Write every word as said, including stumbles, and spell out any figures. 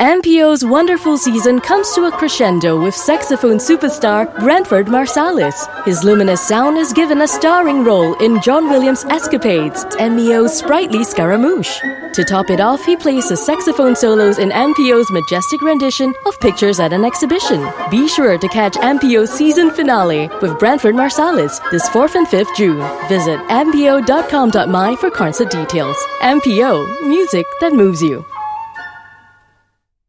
M P O's wonderful season comes to a crescendo with saxophone superstar Branford Marsalis. His luminous sound is given a starring role in John Williams' Escapades, M P O's sprightly Scaramouche. To top it off, he plays his saxophone solos in M P O's majestic rendition of Pictures at an Exhibition. Be sure to catch M P O's season finale with Branford Marsalis this fourth and fifth June. Visit m p o dot com dot m y for concert details. M P O, music that moves you.